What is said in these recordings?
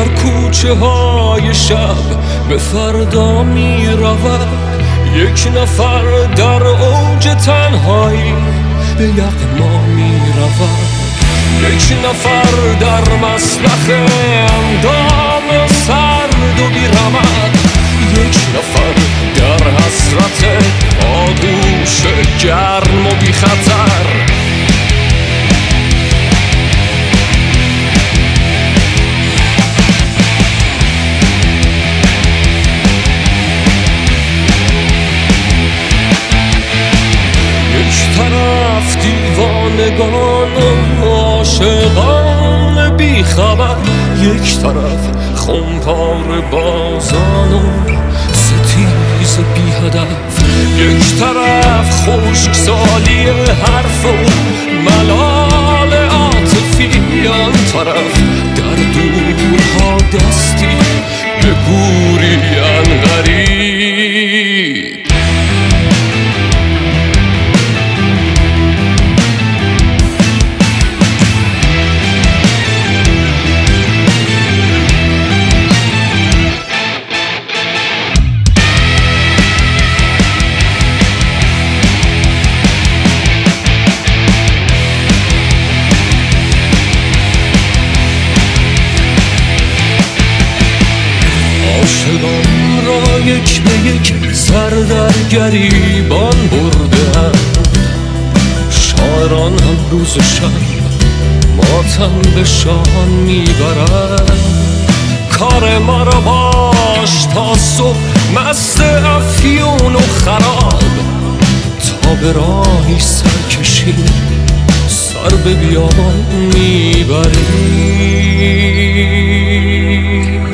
کوچه های شب به فردا می رود. یک نفر در اوج تنهایی به یغما می رود. یک نفر در مسلخ اندام سرد و بی‌رمد. یک نفر در حسرت آغوش گرم و بی خطر. یک طرف دیوانگان و عاشقان بی خبر، یک طرف خمپاره بازان و ستیز بی هدف، یک طرف خشکسالی حرف و ملال عاطفی، آن طرف در دورها دستی به گوریان غریب. عاشقان را یک به یک سر در گریبان برده‌اند. شاعران هم روز و شب ماتم به شان میبرند. کار ما را باش تا صبح مست افیون و خراب، تا به راهی سر کشیم سر به بیابان میبریم.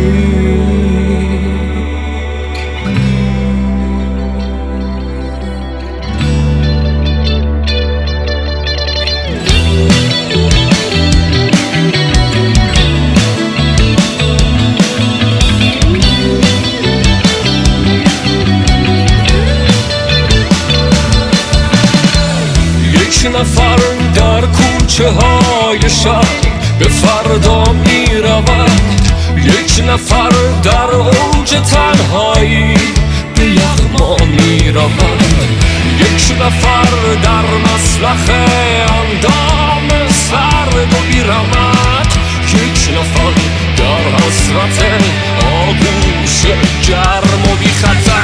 یک نفر در کوچه های شب به فردا می رود. یک نفر در اوج تنهایی به یغما می رود. یک نفر در مسلخ اندام سرد و بی‌رمد. یک نفر در حسرت آغوش گرم و بی خطر.